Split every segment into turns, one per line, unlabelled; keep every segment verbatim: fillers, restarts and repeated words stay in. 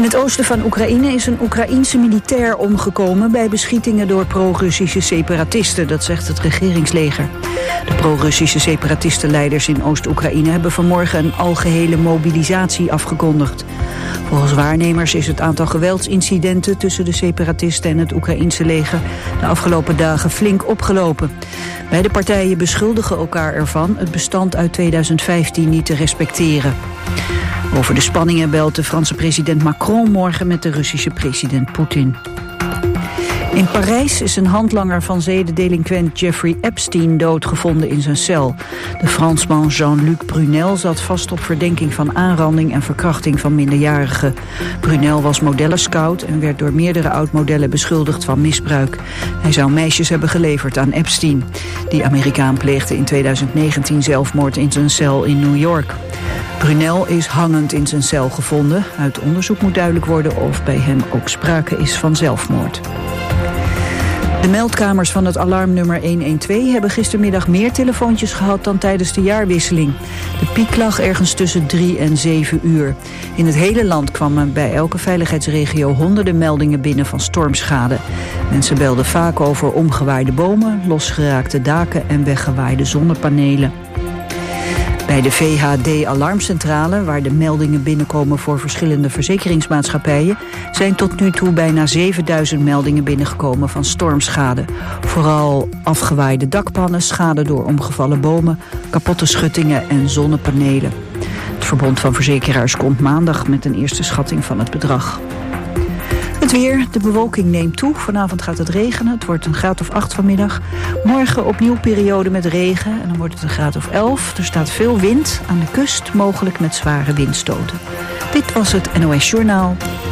het oosten van Oekraïne is een Oekraïense militair omgekomen bij beschietingen door pro-Russische separatisten, dat zegt het regeringsleger. De pro-Russische separatistenleiders in Oost-Oekraïne hebben vanmorgen een algehele mobilisatie afgekondigd. Volgens waarnemers is het aantal geweldsincidenten tussen de separatisten en het Oekraïense leger de afgelopen dagen flink opgelopen. Beide partijen beschuldigen elkaar ervan het bestand uit tweeduizend vijftien niet te respecteren. Over de spanningen belt de Franse president Macron morgen met de Russische president Poetin. In Parijs is een handlanger van zedendelinquent Jeffrey Epstein doodgevonden in zijn cel. De Fransman Jean-Luc Brunel zat vast op verdenking van aanranding en verkrachting van minderjarigen. Brunel was modellenscout en werd door meerdere oud-modellen beschuldigd van misbruik. Hij zou meisjes hebben geleverd aan Epstein. Die Amerikaan pleegde in tweeduizend negentien zelfmoord in zijn cel in New York. Brunel is hangend in zijn cel gevonden. Uit onderzoek moet duidelijk worden of bij hem ook sprake is van zelfmoord. De meldkamers van het alarmnummer honderdtwaalf hebben gistermiddag meer telefoontjes gehad dan tijdens de jaarwisseling. De piek lag ergens tussen drie en zeven uur. In het hele land kwamen bij elke veiligheidsregio honderden meldingen binnen van stormschade. Mensen belden vaak over omgewaaide bomen, losgeraakte daken en weggewaaide zonnepanelen. Bij de V H D-alarmcentrale, waar de meldingen binnenkomen voor verschillende verzekeringsmaatschappijen, zijn tot nu toe bijna zevenduizend meldingen binnengekomen van stormschade. Vooral afgewaaide dakpannen, schade door omgevallen bomen, kapotte schuttingen en zonnepanelen. Het Verbond van Verzekeraars komt maandag met een eerste schatting van het bedrag. Het weer, de bewolking neemt toe. Vanavond gaat het regenen. Het wordt een graad of acht vanmiddag. Morgen opnieuw periode met regen en dan wordt het een graad of elf. Er staat veel wind aan de kust, mogelijk met zware windstoten. Dit was het N O S Journaal.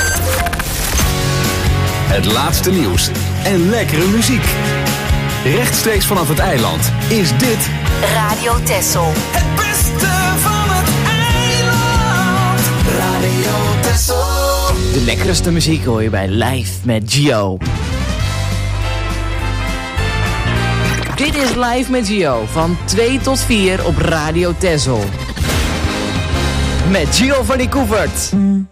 Het laatste nieuws en lekkere muziek. Rechtstreeks vanaf het eiland is dit
Radio Texel.
Het beste van het eiland. Radio Texel.
De lekkerste muziek hoor je bij Live met Gio. Dit is Live met Gio van twee tot vier op Radio Texel. Met Giovanni Koevert.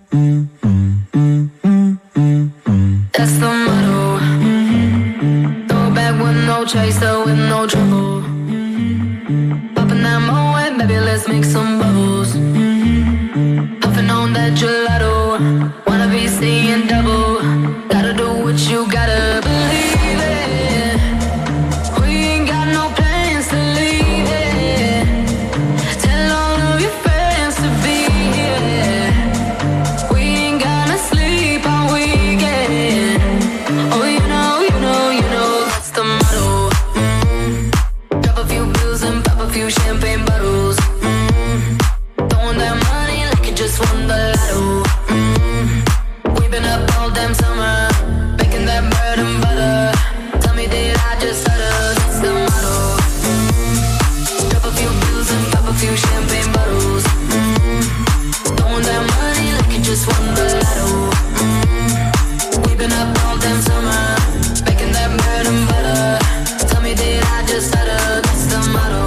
That's the motto. Throw back with no chaser, with no trouble. Popping that moe, baby, let's make some bubbles. Puffing on that gelato. Wanna be seeing double. Gotta do what you gotta believe it. We ain't got no plans to leave it. Tell all of your friends to be here. We ain't gonna sleep all weekend. Oh, you know, you know, you know that's the motto. Mm. Drop a few bills and pop a few champagne bottles. Mm. Throwing that money like you just won the lotto. Been up all damn summer, baking that bread and butter. Tell me, did I just stutter? That's the motto. Mm-hmm. Drop a few bills and pop a few champagne bottles. Mm-hmm. Throwing that money like you just won the lotto. Mm-hmm. We've been up all damn summer, baking that bread and butter. Tell me, did I just stutter? That's the motto.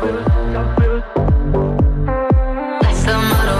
That's the motto.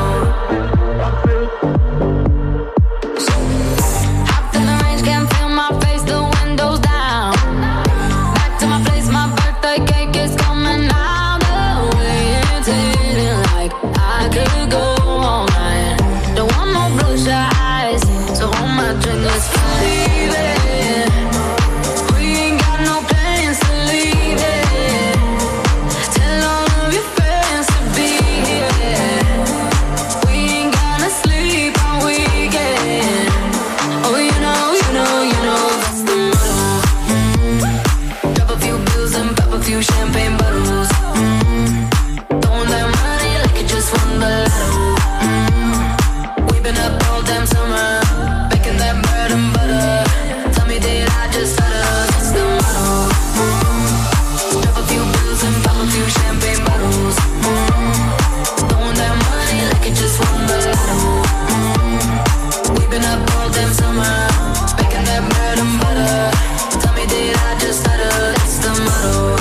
Champagne bottles, mm-hmm. Throwing that money like you just won the lotto. Mm-hmm. We've been up all damn summer, baking that bread and butter. Tell me, did I just stutter? That's the motto. Mm-hmm. Drop a few bills and pop a few champagne bottles. Mm-hmm. Throwing that money like you just won the lotto. Mm-hmm. We've been up all damn summer, baking that bread and butter. Tell me, did I just stutter? That's the motto.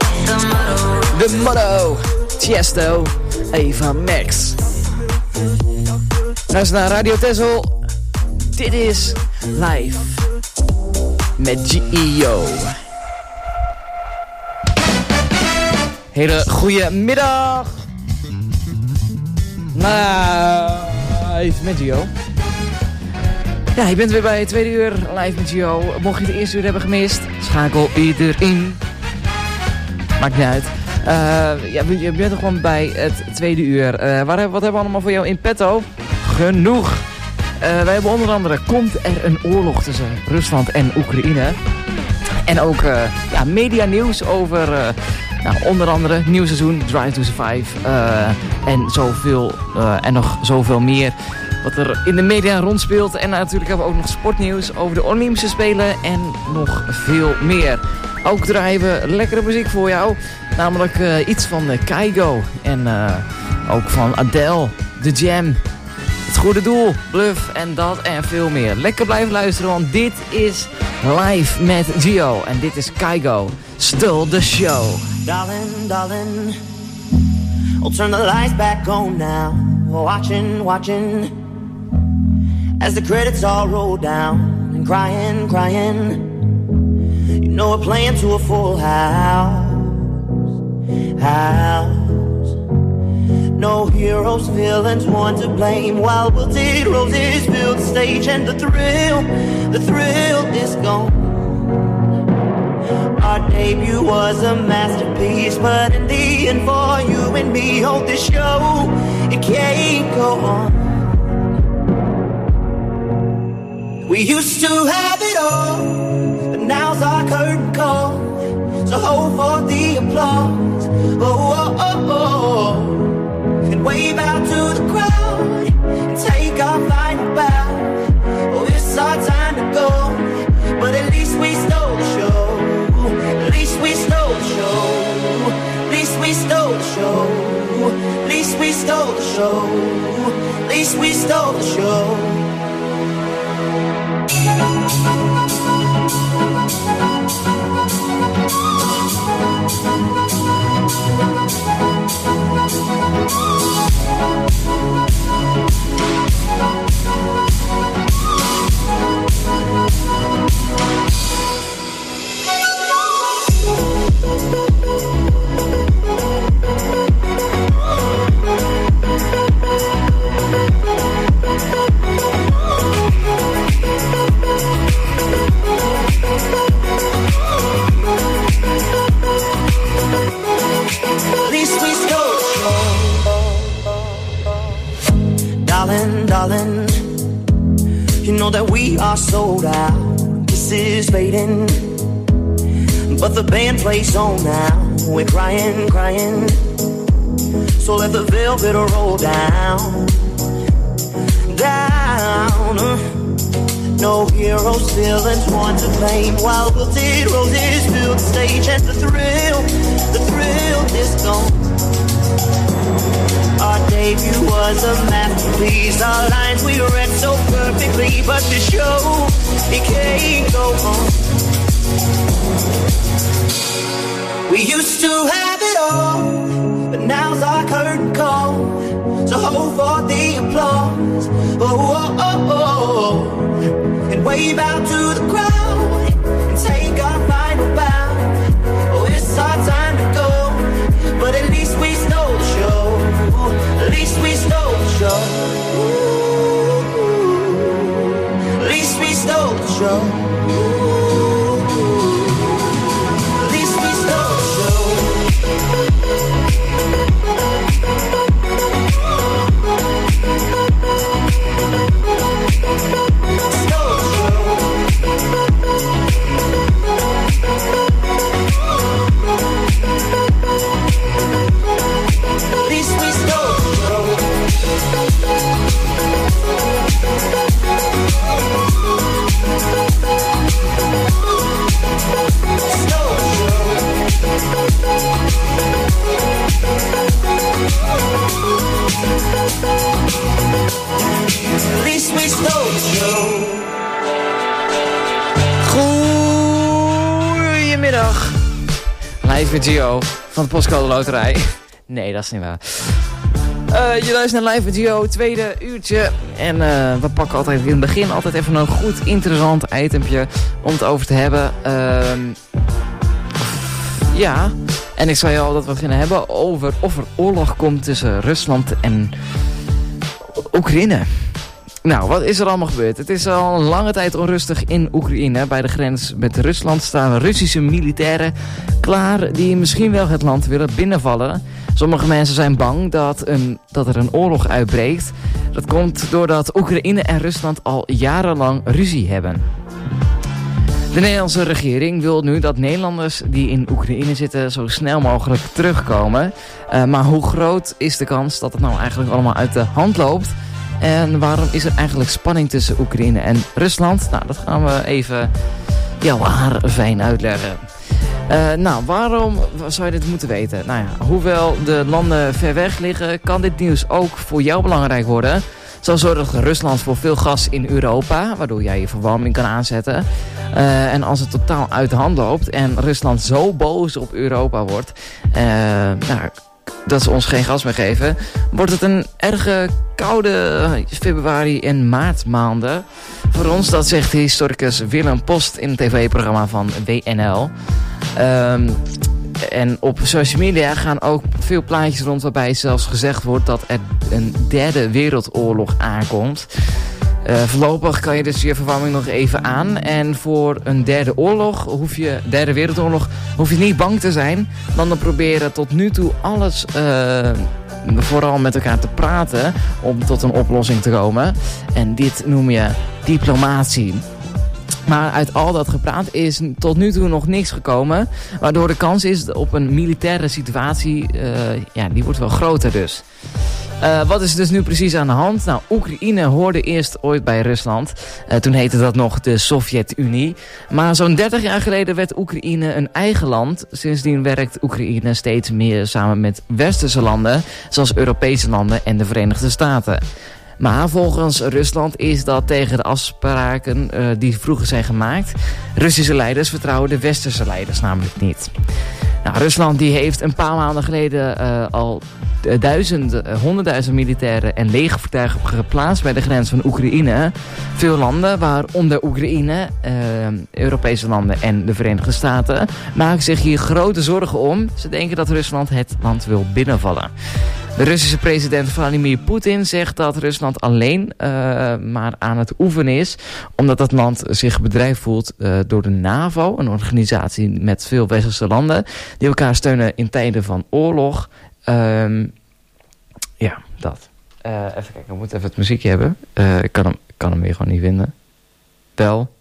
De motto, Tiesto, Eva Max. Luister naar Radio Tessel. Dit is Live met G E O. Hele goede middag. Live met G E O. Ja, je bent weer bij het tweede uur Live met G E O. Mocht je het eerste uur hebben gemist, schakel iedereen. Maakt niet uit. Uh, ja, je bent er gewoon bij het tweede uur. Uh, waar, wat hebben we allemaal voor jou in petto? Genoeg. Uh, wij hebben onder andere, komt er een oorlog tussen Rusland en Oekraïne? En ook uh, ja, media nieuws over uh, nou, onder andere nieuw seizoen, Drive to Survive. Uh, en, zoveel, uh, en nog zoveel meer wat er in de media rondspeelt. En natuurlijk hebben we ook nog sportnieuws over de Olympische Spelen en nog veel meer. Ook draaien we lekkere muziek voor jou. Namelijk uh, iets van uh, Kygo. En uh, ook van Adele, The Jam, Het Goede Doel, Bluff en dat en veel meer. Lekker blijven luisteren, want dit is Live met G E O. En dit is Kygo, Stole the Show.
Darling, darling, I'll turn the lights back on now. Watching, watching, as the credits all roll down. And crying, crying, you know we're playing to a full house, house. No heroes, villains, one to blame. While wilted roses fill the stage, and the thrill, the thrill is gone. Our debut was a masterpiece, but in the end, for you and me, hold this show, it can't go on. We used to have it all, but now's our curtain call. So hold for the applause, oh, oh, oh, oh. And wave out to the crowd, and take our final bow. Oh, it's our time to go, but at least we stole the show. At least we stole the show. At least we stole the show. At least we stole the show. At least we stole the show. Darling, darling, you know that we are sold out. This is fading, but the band plays on now. We're crying, crying, so let the velvet roll down, down. No heroes, villains, one to blame. While wilted roses fill the stage, and the thrill, the thrill is gone. Our debut was a masterpiece. Our lines we read so perfectly, but the show, it can't go on. We used to have it all, but now's our curtain call. So hold for the applause, oh, oh, oh, oh. And wave out to the crowd, and take our final bow. Oh, it's our time to go, but at least we stole the show. At least we stole the show. At least we stole the show. At least we stole the show. Stole the show. At least we stole the show. Stole the show. At least we stole the show.
Goedemiddag. Live met G E O van de Postcode Loterij. Nee, dat is niet waar. Uh, je luistert naar Live met Gio, tweede uurtje. En uh, we pakken altijd in het begin altijd even een goed interessant itempje om het over te hebben. Uh, ja, en ik zei al dat we het gaan hebben over of er oorlog komt tussen Rusland en Oekraïne. Nou, wat is er allemaal gebeurd? Het is al een lange tijd onrustig in Oekraïne. Bij de grens met Rusland staan Russische militairen klaar die misschien wel het land willen binnenvallen. Sommige mensen zijn bang dat, een, dat er een oorlog uitbreekt. Dat komt doordat Oekraïne en Rusland al jarenlang ruzie hebben. De Nederlandse regering wil nu dat Nederlanders die in Oekraïne zitten zo snel mogelijk terugkomen. Uh, maar hoe groot is de kans dat het nou eigenlijk allemaal uit de hand loopt? En waarom is er eigenlijk spanning tussen Oekraïne en Rusland? Nou, dat gaan we even ja, haar fijn uitleggen. Uh, nou, waarom zou je dit moeten weten? Nou ja, hoewel de landen ver weg liggen, kan dit nieuws ook voor jou belangrijk worden. Zo zorgt Rusland voor veel gas in Europa, waardoor jij je verwarming kan aanzetten. Uh, en als het totaal uit de hand loopt en Rusland zo boos op Europa wordt, uh, nou, dat ze ons geen gas meer geven, wordt het een erge koude februari- en maartmaanden. Voor ons, dat zegt historicus Willem Post in het tv-programma van W N L. Um, en op social media gaan ook veel plaatjes rond waarbij zelfs gezegd wordt dat er een derde wereldoorlog aankomt. Uh, voorlopig kan je dus je verwarming nog even aan. En voor een derde oorlog, hoef je, derde wereldoorlog, hoef je niet bang te zijn. Landen proberen tot nu toe alles uh, vooral met elkaar te praten om tot een oplossing te komen. En dit noem je diplomatie. Maar uit al dat gepraat is tot nu toe nog niks gekomen. Waardoor de kans is op een militaire situatie, uh, ja, die wordt wel groter dus. Uh, wat is er dus nu precies aan de hand? Nou, Oekraïne hoorde eerst ooit bij Rusland. Uh, toen heette dat nog de Sovjet-Unie. Maar zo'n dertig jaar geleden werd Oekraïne een eigen land. Sindsdien werkt Oekraïne steeds meer samen met westerse landen, zoals Europese landen en de Verenigde Staten. Maar volgens Rusland is dat tegen de afspraken uh, die vroeger zijn gemaakt. Russische leiders vertrouwen de westerse leiders namelijk niet. Nou, Rusland die heeft een paar maanden geleden uh, al duizenden, uh, honderdduizend militairen en legervoertuigen geplaatst bij de grens van Oekraïne. Veel landen, waaronder Oekraïne, uh, Europese landen en de Verenigde Staten, maken zich hier grote zorgen om. Ze denken dat Rusland het land wil binnenvallen. De Russische president Vladimir Poetin zegt dat Rusland alleen uh, maar aan het oefenen is, omdat dat land zich bedreigd voelt uh, door de NAVO, een organisatie met veel westerse landen, die elkaar steunen in tijden van oorlog. Um, ja, dat. Uh, even kijken, we moeten even het muziekje hebben. Uh, ik kan hem, kan hem weer gewoon niet vinden. Wel.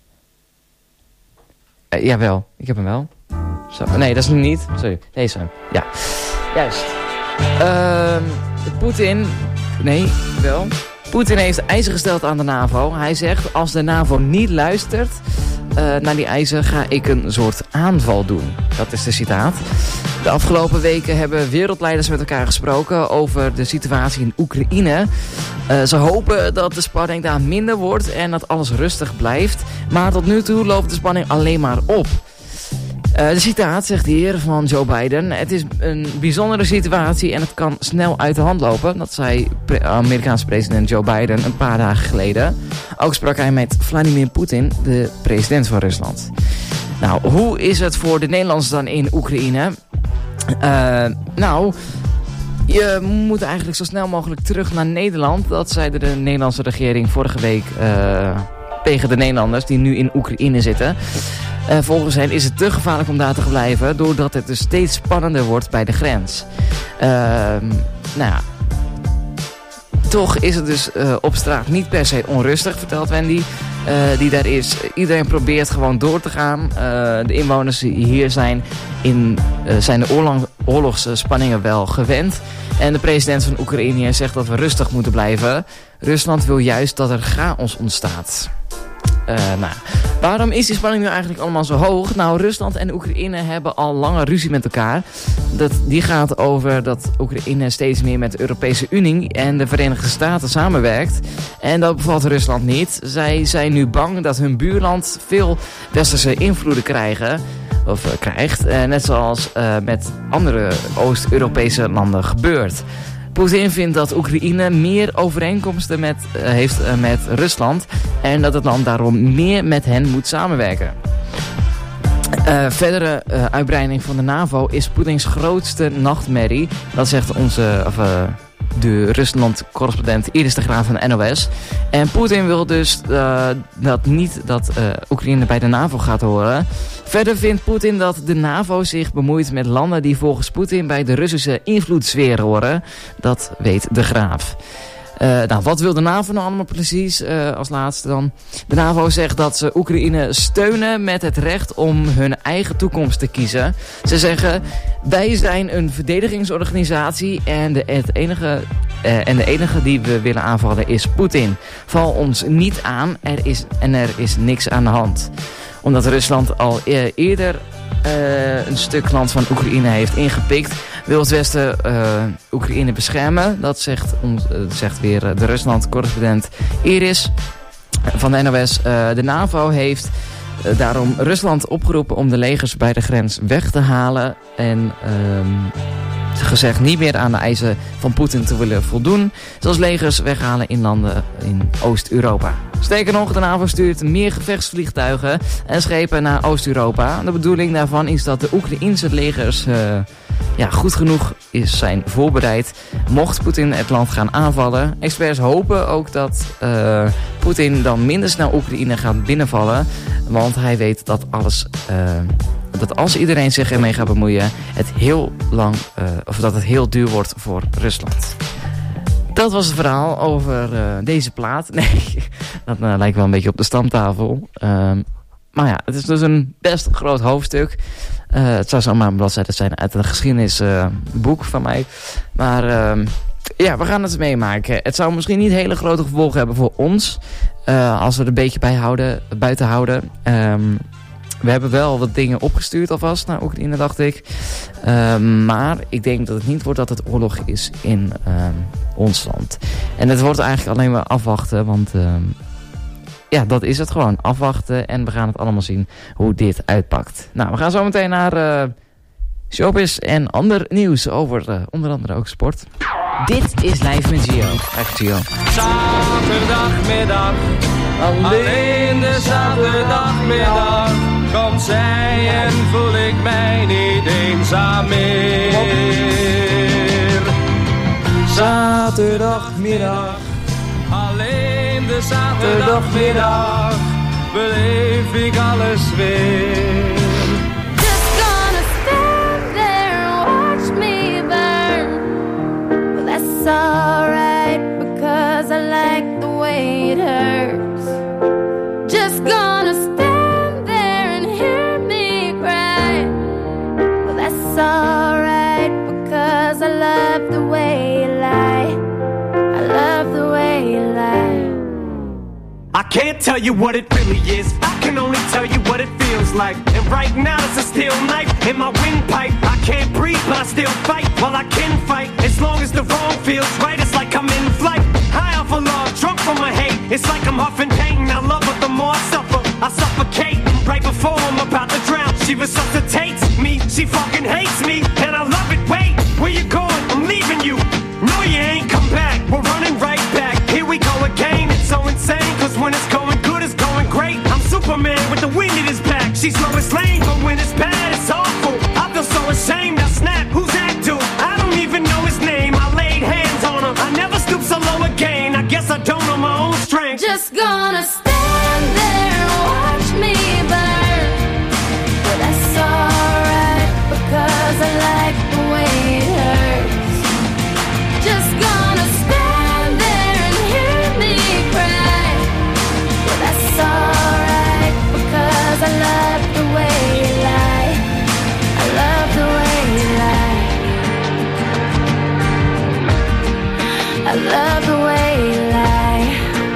Uh, jawel, ik heb hem wel. Zo. Nee, dat is hem niet. Sorry, deze. Ja, juist. Uh, Poetin, nee, wel. Poetin heeft eisen gesteld aan de NAVO. Hij zegt, als de NAVO niet luistert uh, naar die eisen, ga ik een soort aanval doen. Dat is de citaat. De afgelopen weken hebben wereldleiders met elkaar gesproken over de situatie in Oekraïne. Uh, ze hopen dat de spanning daar minder wordt en dat alles rustig blijft. Maar tot nu toe loopt de spanning alleen maar op. Uh, de citaat zegt hier van Joe Biden: het is een bijzondere situatie en het kan snel uit de hand lopen. Dat zei pre- Amerikaanse president Joe Biden een paar dagen geleden. Ook sprak hij met Vladimir Poetin, de president van Rusland. Nou, hoe is het voor de Nederlanders dan in Oekraïne? Uh, nou, je moet eigenlijk zo snel mogelijk terug naar Nederland. Dat zei de Nederlandse regering vorige week uh, tegen de Nederlanders die nu in Oekraïne zitten. Uh, volgens hen is het te gevaarlijk om daar te blijven, doordat het dus steeds spannender wordt bij de grens. Uh, nou ja, toch is het dus uh, op straat niet per se onrustig, vertelt Wendy, uh, die daar is. Iedereen probeert gewoon door te gaan. Uh, de inwoners die hier zijn, in, uh, zijn de oorlog, oorlogsspanningen wel gewend. En de president van Oekraïne zegt dat we rustig moeten blijven. Rusland wil juist dat er chaos ontstaat. Uh, nou, waarom is die spanning nu eigenlijk allemaal zo hoog? Nou, Rusland en Oekraïne hebben al lange ruzie met elkaar. Dat, die gaat over dat Oekraïne steeds meer met de Europese Unie en de Verenigde Staten samenwerkt. En dat bevalt Rusland niet. Zij zijn nu bang dat hun buurland veel westerse invloeden krijgen. Of uh, krijgt. Uh, net zoals uh, met andere Oost-Europese landen gebeurt. Poetin vindt dat Oekraïne meer overeenkomsten met, uh, heeft uh, met Rusland en dat het land daarom meer met hen moet samenwerken. Uh, verdere uh, uitbreiding van de NAVO is Poetins grootste nachtmerrie. Dat zegt onze, of, uh, de Rusland-correspondent Iris de Graaf van de N O S. En Poetin wil dus uh, dat niet dat uh, Oekraïne bij de NAVO gaat horen. Verder vindt Poetin dat de NAVO zich bemoeit met landen die volgens Poetin bij de Russische invloedssfeer horen. Dat weet de Graaf. Uh, nou, wat wil de NAVO nou allemaal precies uh, als laatste dan? De NAVO zegt dat ze Oekraïne steunen met het recht om hun eigen toekomst te kiezen. Ze zeggen, wij zijn een verdedigingsorganisatie en de, het enige, uh, en de enige die we willen aanvallen is Poetin. Val ons niet aan er is, en er is niks aan de hand. Omdat Rusland al e- eerder uh, een stuk land van Oekraïne heeft ingepikt, wil het Westen uh, Oekraïne beschermen. Dat zegt, ons, uh, zegt weer uh, de Rusland-correspondent Iris van de N O S. Uh, de NAVO heeft uh, daarom Rusland opgeroepen om de legers bij de grens weg te halen. En um, gezegd niet meer aan de eisen van Poetin te willen voldoen. Zoals legers weghalen in landen in Oost-Europa. Sterker nog, de NAVO stuurt meer gevechtsvliegtuigen en schepen naar Oost-Europa. De bedoeling daarvan is dat de Oekraïense legers uh, ja, goed genoeg is, zijn voorbereid mocht Poetin het land gaan aanvallen. Experts hopen ook dat uh, Poetin dan minder snel Oekraïne gaat binnenvallen. Want hij weet dat alles... Uh, dat als iedereen zich ermee gaat bemoeien, het heel lang, uh, of dat het heel duur wordt voor Rusland. Dat was het verhaal over uh, deze plaat. Nee, dat uh, lijkt wel een beetje op de stamtafel. Um, maar ja, het is dus een best groot hoofdstuk. Uh, het zou zomaar een bladzijde zijn uit een geschiedenisboek uh, van mij. Maar uh, ja, we gaan het meemaken. Het zou misschien niet hele grote gevolgen hebben voor ons. Uh, als we er een beetje bij houden, buiten houden. Um, We hebben wel wat dingen opgestuurd alvast naar Oekraïne, dacht ik. Uh, maar ik denk dat het niet wordt dat het oorlog is in uh, ons land. En het wordt eigenlijk alleen maar afwachten, want uh, ja, dat is het gewoon. Afwachten en we gaan het allemaal zien hoe dit uitpakt. Nou, we gaan zo meteen naar uh, showbiz en ander nieuws over uh, onder andere ook sport. Dit is Live met Gio. Live Gio.
Zaterdagmiddag, alleen de zaterdagmiddag. Komt zij en voel ik mij niet eenzaam meer. Zaterdagmiddag, alleen de zaterdagmiddag, beleef ik alles weer.
Just gonna stand there and watch me burn. Well, that's alright because I like the way it hurts. Just gonna stand alright because I love the way you lie. I love the way you lie.
I can't tell you what it really is. I can only tell you what it feels like. And right now it's a steel knife in my windpipe. I can't breathe but I still fight. Well, I can fight as long as the wrong feels right. It's like I'm in flight, high off of love, drunk from my hate. It's like I'm huffing pain. I love her the more I suffer. I suffocate right before I'm about to drown. She resuscitates me, she fucking hates me, and I love it. Wait, where you going? I'm leaving you. No, you ain't come back. We're running right back. Here we go again. It's so insane, cause when it's going good, it's going great. I'm Superman with the wind in his back. She's Lois Lane, but when it's bad, it's awful. I feel so ashamed. I snap. Who's that dude? I don't even know his name. I laid hands on him. I never stoop so low again. I guess I don't know my own strength.
Just gonna stand there and watch me burn. But that's alright because I like the way it hurts. Just gonna stand there and hear me cry. But that's alright because I love the way you lie. I love the way you lie. I love the way you lie.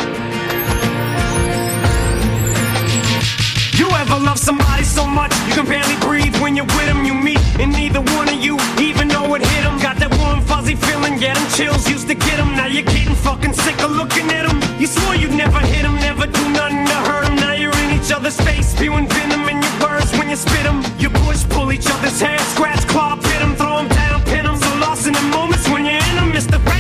You ever love somebody so much you can barely breathe when you're with them? You meet and neither one of you even know it hit them. Got that warm fuzzy feeling, get them chills used to get them. Now you're getting fucking sick of looking at them. You swore you'd never hit them, never do nothing to hurt them. Now you're in each other's face, spewing venom in your words when you spit them. You push, pull each other's hair, scratch, claw, pit them, throw them down, pin them. So lost in the moments when you're in them, it's the rain.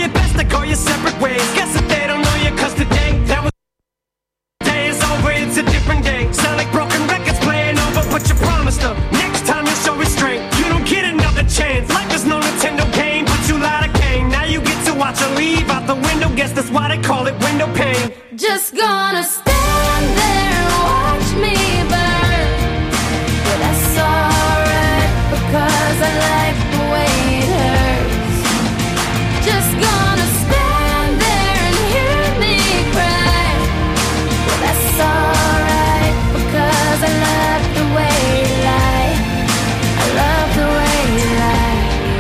your best to go your separate ways. Guess that they don't know you, cause today, that was day is over, it's a different day. Sound like broken records playing over, but you promised them next time you'll show restraint. You don't get another chance. Life is no Nintendo game, but you lied again. Now you get to watch her leave out the window. Guess that's why they call it window pane.
Just gonna stand there and watch me burn. But that's alright, because I like the way it hurts. Just gonna stand there and hear me cry. But that's alright, because I love the way you lie. I love the way you lie.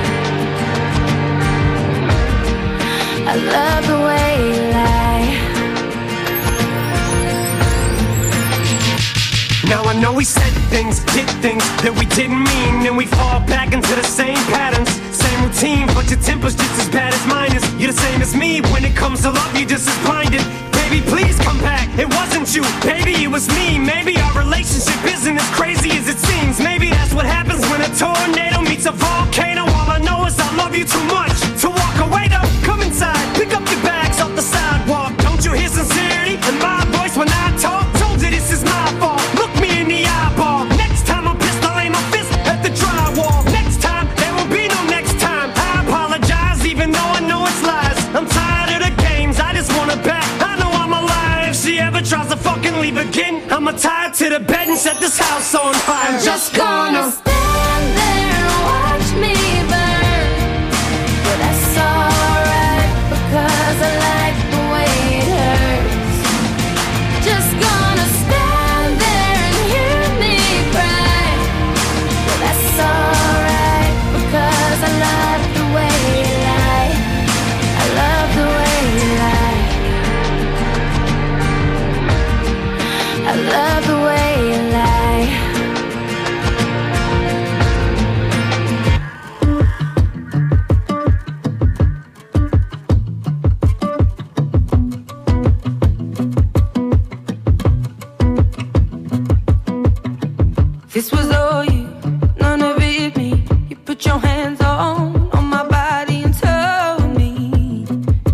I love the way you lie.
Now I know we said things, did things that we didn't mean, and we fall back into the same patterns, same routine, but your temper's just as bad as mine is. You're the same as me, when it comes to love, you're just as blinded. Baby, please come back, it wasn't you, baby, it was me. Maybe our relationship isn't as crazy as it seems. Maybe that's what happens when a tornado meets a volcano. All I know is I love you too much to walk away though. Come inside, pick up your bags off the sidewalk. Don't you hear sincerity in my voice when I talk? Told you this is my fault, look me in the eyeball. Next time I'm pissed, I'll aim my fist at the drywall. Next time, there will be no next time. I apologize even though I know it's lies. I'm tired of the games, I just want it back. I know I'm alive. If she ever tries to fucking leave again, I'ma tie her to the bed and set this house on fire. I'm just gonna
stand there and watch me burn. But that's alright, because I like the way it hurts. Just gonna stand there and hear me cry. But that's alright, because I love the way you lie. I love the way you lie. I love the way you lie.
This was all you, none of it me. You put your hands on, on my body and told me.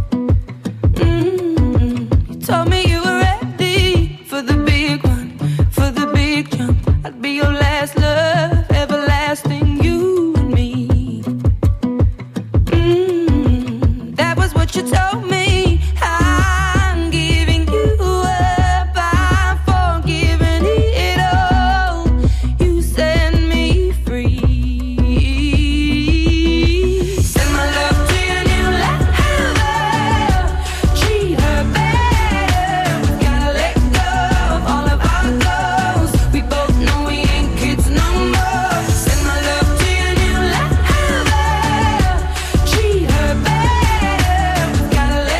Mm-hmm. You told me you were ready for the big one, for the big jump. I'd be your last love, everlasting, you and me. Mm-hmm. That was what you told me. I'm giving you up, I'm forgiving it all. You set me free. Send my love to your new lover. Treat her better. We gotta let go of all of our goals. We both know we ain't kids no more. Send my love to your new lover. Treat her better. We gotta let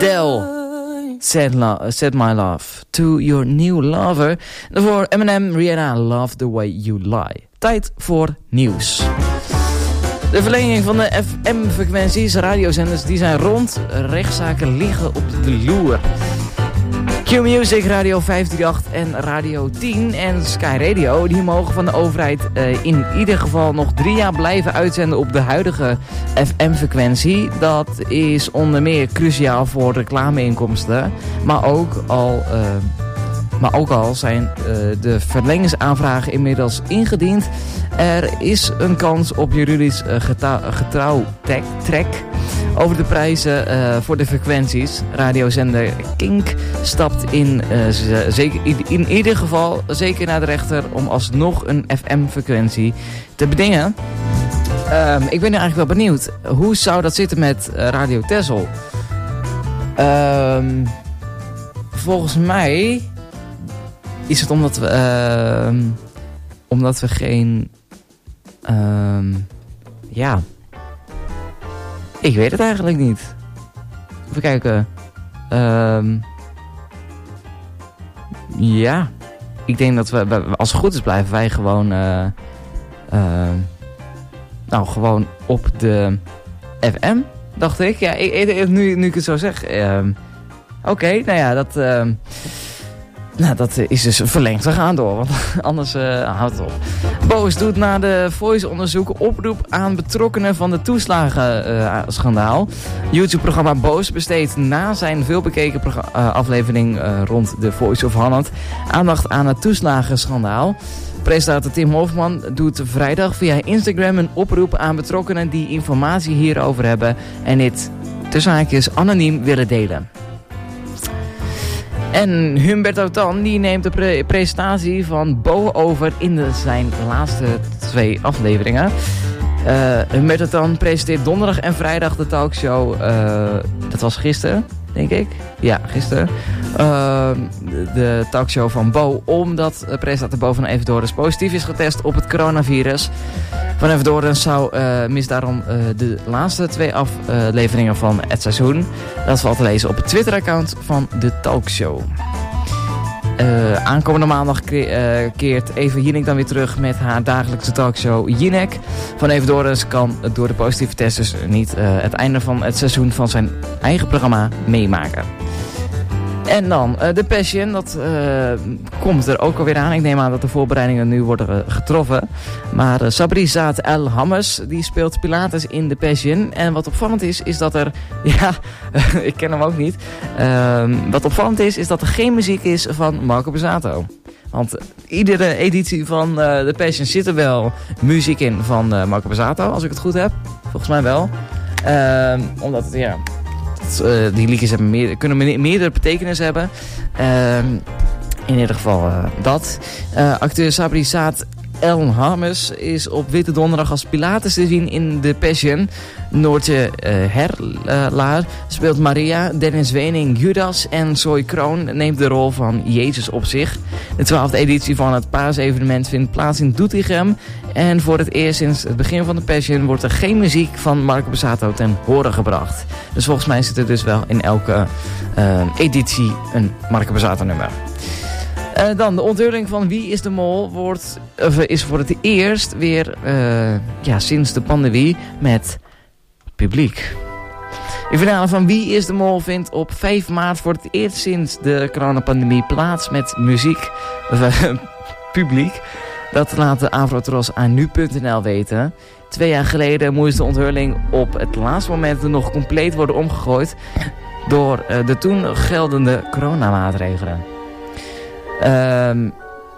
Adele. Set, lo- set my love to your new lover. Daarvoor Eminem, Rihanna, Love the way you lie. Tijd voor nieuws. De verlenging van de F M-frequenties, radiozenders, die zijn rond. Rechtszaken liggen op de loer. Q-Music, Radio vijf drie acht en Radio tien en Sky Radio... die mogen van de overheid uh, in ieder geval nog drie jaar blijven uitzenden op de huidige F M-frequentie. Dat is onder meer cruciaal voor reclameinkomsten. Maar ook al, uh, maar ook al zijn uh, de verlengingsaanvragen inmiddels ingediend. Er is een kans op juridisch uh, getrouwtrek over de prijzen uh, voor de frequenties. Radiozender Kink stapt in, uh, z- zeker, in, in ieder geval zeker naar de rechter om alsnog een F M-frequentie te bedingen. Um, ik ben nu eigenlijk wel benieuwd. Hoe zou dat zitten met uh, Radio Texel? Um, volgens mij is het omdat we, uh, omdat we geen... Um, ja... Ik weet het eigenlijk niet. Even kijken. Um, ja. Ik denk dat we, als het goed is, blijven wij gewoon... Uh, uh, nou, gewoon op de F M, dacht ik. Ja, ik, ik, nu, nu ik het zo zeg. Um, Oké, okay, nou ja, dat... Uh, Nou, dat is dus verlengd. We gaan door, want anders uh, houdt het op. Boos doet na de Voice-onderzoek oproep aan betrokkenen van de toeslagenschandaal. Uh, YouTube-programma Boos besteedt na zijn veelbekeken uh, aflevering uh, rond de Voice of Holland aandacht aan het toeslagenschandaal. Presentator Tim Hofman doet vrijdag via Instagram een oproep aan betrokkenen die informatie hierover hebben en dit tussen haakjes anoniem willen delen. En Humberto Tan die neemt de pre- presentatie van Bo over in de, zijn laatste twee afleveringen. Uh, Humberto Tan presenteert donderdag en vrijdag de talkshow. Uh, dat was gisteren, denk ik. Ja, gisteren. Uh, de, de talkshow van Bo. Omdat uh, presentator Bo van Evendoorn positief is getest op het coronavirus. Van Evendoorn zou uh, mis daarom uh, de laatste twee afleveringen van het seizoen. Dat valt te lezen op het Twitter-account van de talkshow. Uh, aankomende maandag ke- uh, keert Eva Jinek dan weer terug met haar dagelijkse talkshow Jinek. Van Evendoorn kan door de positieve test dus niet uh, het einde van het seizoen van zijn eigen programma meemaken. En dan uh, de Passion, dat uh, komt er ook alweer aan. Ik neem aan dat de voorbereidingen nu worden uh, getroffen. Maar uh, Sabri Zaat El Hammes, die speelt Pilatus in de Passion. En wat opvallend is, is dat er... Ja, ik ken hem ook niet. Uh, wat opvallend is, is dat er geen muziek is van Marco Borsato. Want iedere editie van uh, de Passion zit er wel muziek in van uh, Marco Borsato, als ik het goed heb. Volgens mij wel. Uh, omdat het, ja... Uh, die liedjes hebben meer, kunnen me- meerdere betekenissen hebben. Uh, in ieder geval uh, dat. Uh, acteur Sabri Saad El Hammes is op Witte Donderdag als Pilatus te zien in The Passion. Noortje uh, Herlaar speelt Maria. Dennis Wening Judas en Zoe Kroon neemt de rol van Jezus op zich. De twaalfde editie van het paasevenement vindt plaats in Doetinchem. En voor het eerst sinds het begin van de Passion wordt er geen muziek van Marco Borsato ten horen gebracht. Dus volgens mij zit er dus wel in elke uh, editie een Marco Borsato nummer. Uh, dan de onthulling van Wie is de Mol wordt, uh, is voor het eerst weer uh, ja, sinds de pandemie met publiek. De finale van Wie is de Mol vindt op vijf maart voor het eerst sinds de coronapandemie plaats met muziek, uh, publiek. Dat laat de Avrotros aan nu punt n l weten. Twee jaar geleden moest de onthulling op het laatste moment nog compleet worden omgegooid door uh, de toen geldende coronamaatregelen. Um,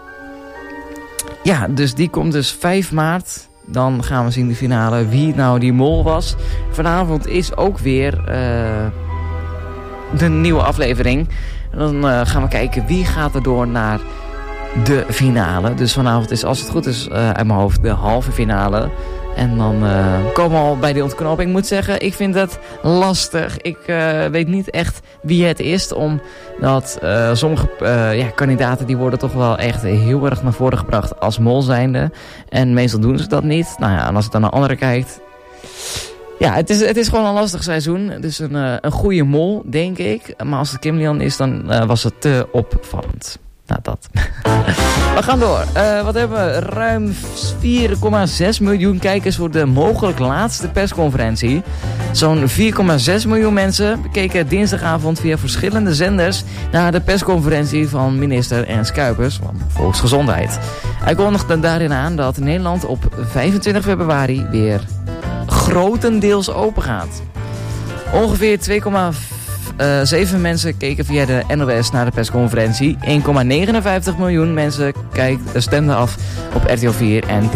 ja, dus die komt dus vijf maart. Dan gaan we zien de finale wie nou die mol was. Vanavond is ook weer uh, de nieuwe aflevering. En dan uh, gaan we kijken wie gaat er door naar de finale. Dus vanavond is, als het goed is, uh, uit mijn hoofd de halve finale. En dan uh, komen we al bij die ontknoping. Ik moet zeggen, ik vind het lastig. Ik uh, weet niet echt wie het is. Omdat uh, sommige uh, ja, kandidaten die worden toch wel echt heel erg naar voren gebracht als mol zijnde. En meestal doen ze dat niet. Nou ja, en als ik dan naar anderen kijkt... Ja, het is, het is gewoon een lastig seizoen. Het is een, uh, een goede mol, denk ik. Maar als het Kim Lian is, dan uh, was het te opvallend. Nou, dat. We gaan door. Uh, wat hebben we? Ruim vier komma zes miljoen kijkers voor de mogelijk laatste persconferentie. Zo'n vier komma zes miljoen mensen bekeken dinsdagavond via verschillende zenders naar de persconferentie van minister Ernst Kuipers van Volksgezondheid. Hij kondigde daarin aan dat Nederland op vijfentwintig februari weer grotendeels open gaat. Ongeveer twee komma zeven mensen keken via de N O S naar de persconferentie. één komma negenenvijftig miljoen mensen kijk, stemden af op R T L vier en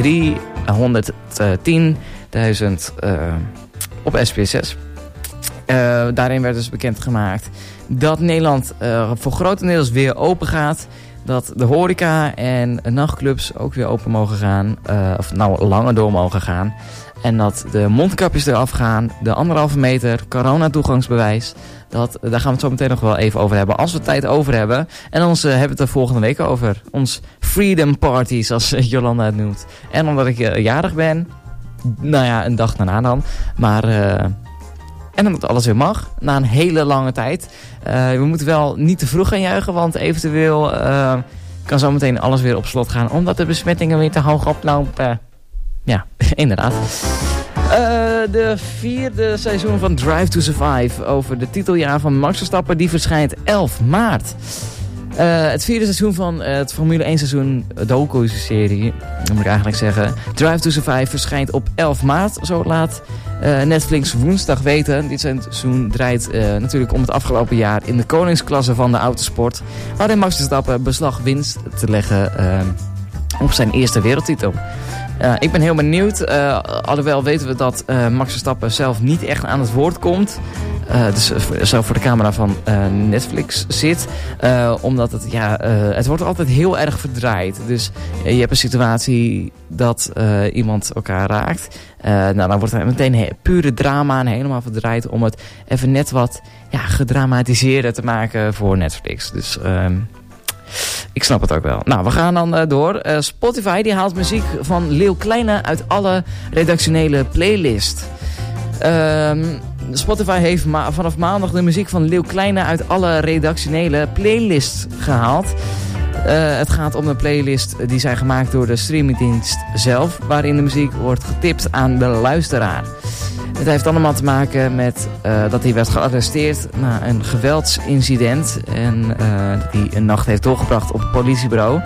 driehonderdtienduizend uh, op S B S zes. Uh, daarin werd dus bekendgemaakt dat Nederland uh, voor grotendeels weer open gaat. Dat de horeca en nachtclubs ook weer open mogen gaan. Uh, of nou langer door mogen gaan. En dat de mondkapjes eraf gaan. De anderhalve meter coronatoegangsbewijs. Dat, daar gaan we het zo meteen nog wel even over hebben. Als we tijd over hebben. En anders uh, hebben we het er volgende week over. Ons Freedom Party, zoals Jolanda het noemt. En omdat ik uh, jarig ben. Nou ja, een dag daarna dan. Maar... Uh, En omdat alles weer mag, na een hele lange tijd. Uh, we moeten wel niet te vroeg gaan juichen, want eventueel uh, kan zo meteen alles weer op slot gaan. Omdat de besmettingen weer te hoog oplopen. Ja, inderdaad. Uh, de vierde seizoen van Drive to Survive over de titeljaar van Max Verstappen, die verschijnt elf maart. Uh, het vierde seizoen van uh, het Formule één seizoen docu-serie, moet ik eigenlijk zeggen. Drive to Survive verschijnt op elf maart, zo laat uh, Netflix woensdag weten. Dit seizoen draait uh, natuurlijk om het afgelopen jaar in de koningsklasse van de autosport, waarin Max Verstappen beslag winst te leggen uh, op zijn eerste wereldtitel. Uh, ik ben heel benieuwd, uh, alhoewel weten we dat uh, Max Verstappen zelf niet echt aan het woord komt. Uh, dus zelf voor de camera van uh, Netflix zit. Uh, omdat het, ja, uh, het wordt altijd heel erg verdraaid. Dus uh, je hebt een situatie dat uh, iemand elkaar raakt. Uh, nou, dan wordt het meteen he- pure drama en helemaal verdraaid om het even net wat ja, gedramatiseerder te maken voor Netflix. Dus... Uh, Ik snap het ook wel. Nou, we gaan dan uh, door. Uh, Spotify die haalt muziek van Leeuw Kleine uit alle redactionele playlist. Uh, Spotify heeft ma- vanaf maandag de muziek van Leeuw Kleine uit alle redactionele playlists gehaald. Uh, het gaat om een playlist die zijn gemaakt door de streamingdienst zelf, waarin de muziek wordt getipt aan de luisteraar. Het heeft allemaal te maken met uh, dat hij werd gearresteerd na een geweldsincident. En uh, die een nacht heeft doorgebracht op het politiebureau.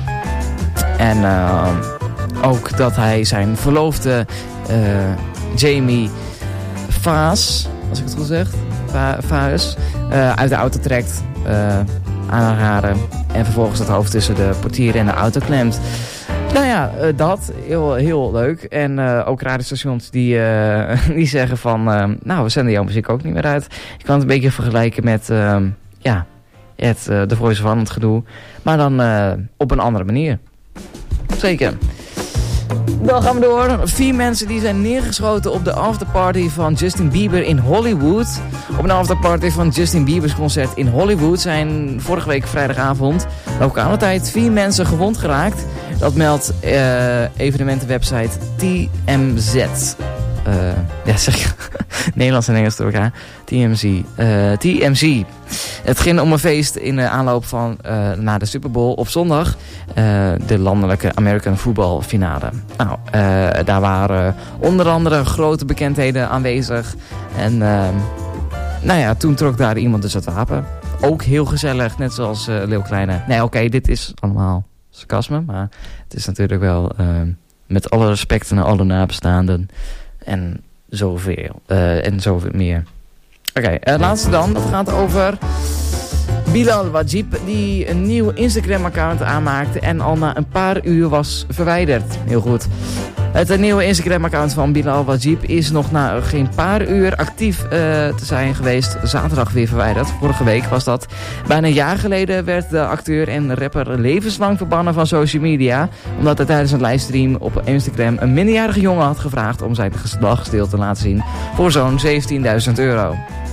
En uh, ook dat hij zijn verloofde uh, Jamie Vaas, als ik het goed zeg, Va- Vaas, uh, uit de auto trekt, uh, aan haar haren. En vervolgens het hoofd tussen de portier en de auto klemt. Nou ja, uh, dat. Heel, heel leuk. En uh, ook radiostations die, uh, die zeggen van... Uh, nou, we zenden jouw muziek ook niet meer uit. Je kan het een beetje vergelijken met... Uh, ja, het uh, The Voice of Holland gedoe. Maar dan uh, op een andere manier. Zeker. Dan gaan we door. Vier mensen die zijn neergeschoten op de afterparty van Justin Bieber in Hollywood. Op een afterparty van Justin Bieber's concert in Hollywood zijn vorige week vrijdagavond lokale tijd vier mensen gewond geraakt. Dat meldt uh, evenementenwebsite T M Z. Uh, ja, zeg je. Nederlands en Engels door elkaar. T M Z. Uh, T M Z. Het ging om een feest in de aanloop van uh, na de Super Bowl op zondag. Uh, de landelijke American Football finale. Nou, uh, daar waren onder andere grote bekendheden aanwezig. En uh, nou ja, toen trok daar iemand dus het wapen. Ook heel gezellig, net zoals uh, Leeuw Kleine. Nee, oké, okay, dit is allemaal sarcasme. Maar het is natuurlijk wel uh, met alle respect naar alle nabestaanden. En zoveel. Uh, en zoveel meer. Oké, okay, uh, laatste dan. Dat gaat over Bilal Wajib, die een nieuw Instagram-account aanmaakte en al na een paar uur was verwijderd. Heel goed. Het nieuwe Instagram-account van Bilal Wajib is nog na geen paar uur actief uh, te zijn geweest. Zaterdag weer verwijderd. Vorige week was dat. Bijna een jaar geleden werd de acteur en rapper levenslang verbannen van social media. Omdat hij tijdens een livestream op Instagram een minderjarige jongen had gevraagdeel om zijn geslachtsdeel te laten zien voor zo'n zeventienduizend euro.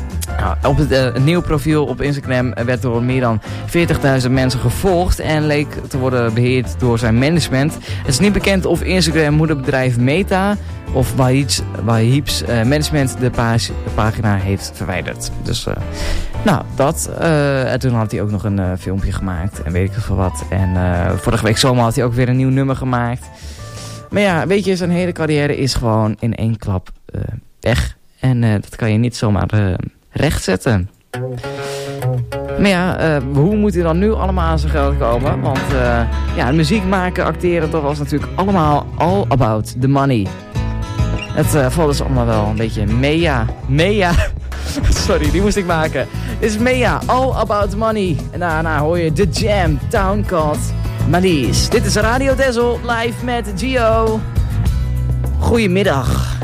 Nou, op het uh, nieuwe profiel op Instagram werd door meer dan veertigduizend mensen gevolgd en leek te worden beheerd door zijn management. Het is niet bekend of Instagram moederbedrijf Meta of Wahib's, Wahib's uh, management de, page, de pagina heeft verwijderd. Dus, uh, nou, dat. Uh, en toen had hij ook nog een uh, filmpje gemaakt en weet ik veel wat. En uh, vorige week zomer had hij ook weer een nieuw nummer gemaakt. Maar ja, weet je, zijn hele carrière is gewoon in één klap uh, weg. En uh, dat kan je niet zomaar uh, rechtzetten. Maar ja, uh, hoe moet hij dan nu allemaal aan zijn geld komen? Want uh, ja, muziek maken, acteren, dat was natuurlijk allemaal all about the money. Het uh, valt dus allemaal wel een beetje mea. Mea. Sorry, die moest ik maken. Dit is mea, all about money. En daarna hoor je The Jam, Town Called Manies. Dit is Radio Dazzle, live met Gio. Goedemiddag.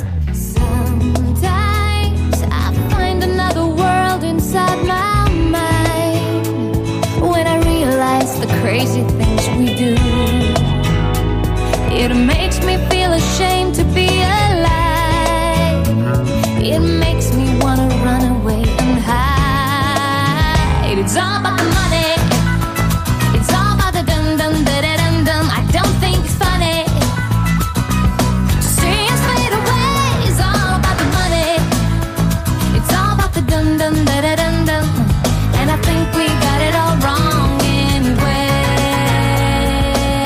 Inside my mind when I realize the crazy things we do. It makes me feel ashamed to be alive. It makes me wanna run away and hide. It's all about the money. It's all about the dum dum da da dum dum. I don't think it's funny. See us fade away. It's all about the money. It's all about the dum dum da da. And I think we got it all wrong anyway.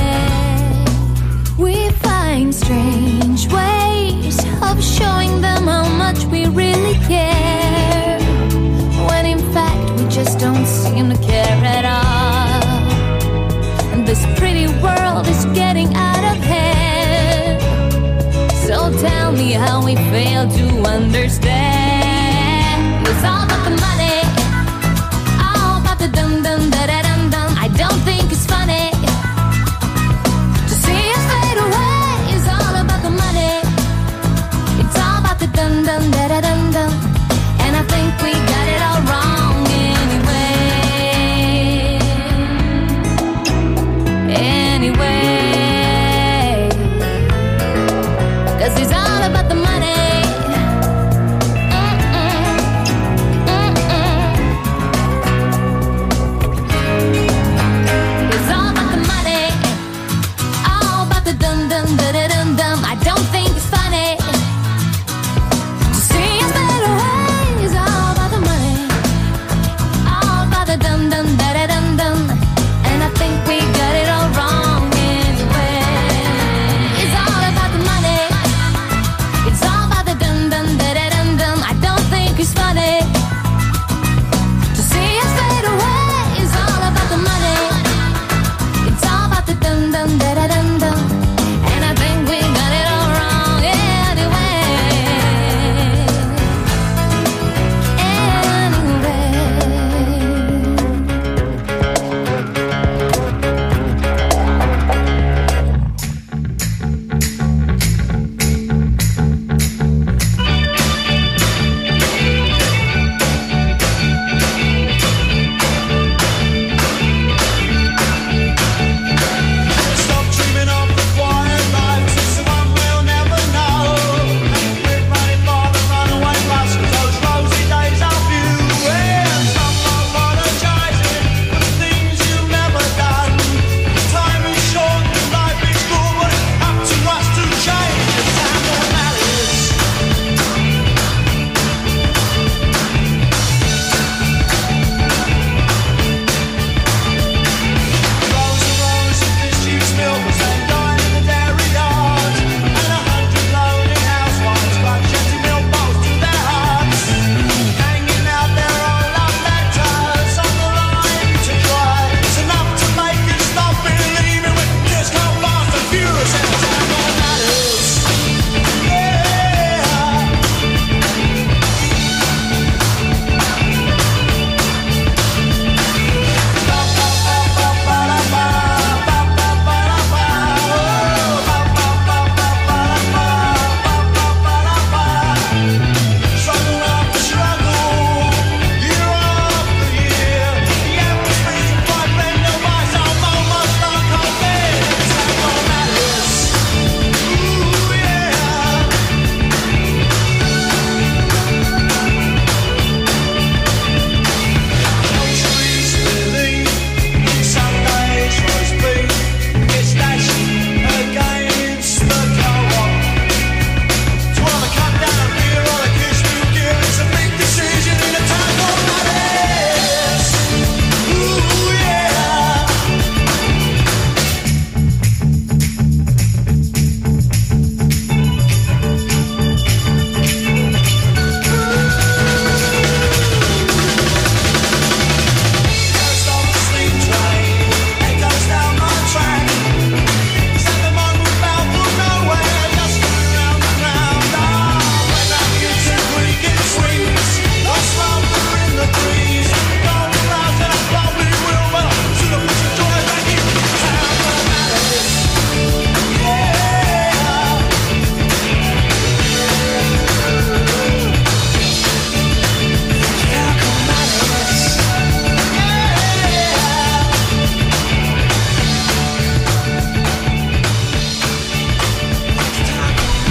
We find strange ways of showing them how much we really care, when in fact we just don't seem to care at all. And this pretty world is getting out of hand. So tell me how we fail to understand. It's all about the money. Dum dum da da dum dum. I don't think it's funny to see us fade away. It's all about the money. It's all about the dum dum da da dum dum. And I think we got it all wrong anyway. Anyway, 'cause it's all about the money. Mm-mm.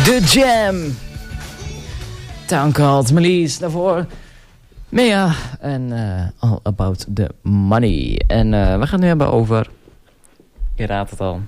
The Jam. Town Called Melis. Daarvoor Mea en uh, All About The Money. En uh, we gaan het nu hebben over, je raadt het al,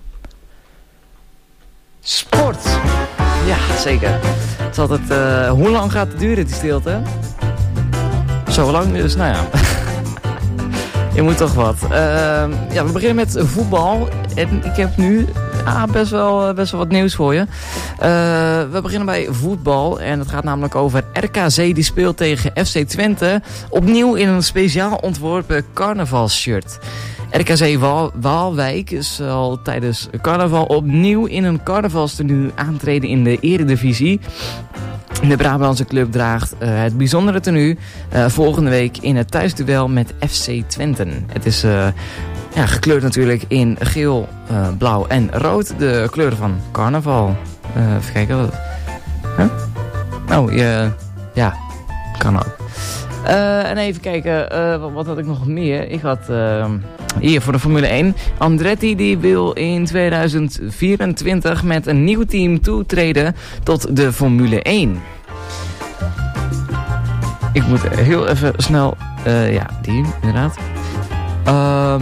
sport. Ja, zeker. Het is altijd, uh, hoe lang gaat het duren, die stilte? Zo lang dus, nou ja. Je moet toch wat. Uh, ja, we beginnen met voetbal. En ik heb nu ah, best, wel, best wel wat nieuws voor je. Uh, we beginnen bij voetbal. En het gaat namelijk over R K C. Die speelt tegen F C Twente. Opnieuw in een speciaal ontworpen carnavalsshirt. R K C Waal, Waalwijk zal tijdens carnaval opnieuw in een carnavalstenue aantreden in de eredivisie. De Brabantse club draagt uh, het bijzondere tenue uh, volgende week in het thuisduel met F C Twente. Het is uh, ja, gekleurd natuurlijk in geel, uh, blauw en rood. De kleuren van carnaval. Uh, even kijken. Wat... Huh? Oh, je... ja, kan ook. Uh, en even kijken, uh, wat, wat had ik nog meer? Ik had uh, hier voor de Formule één. Andretti die wil in tweeduizend vierentwintig met een nieuw team toetreden tot de Formule één. Ik moet heel even snel... Uh, ja, die inderdaad. Uh,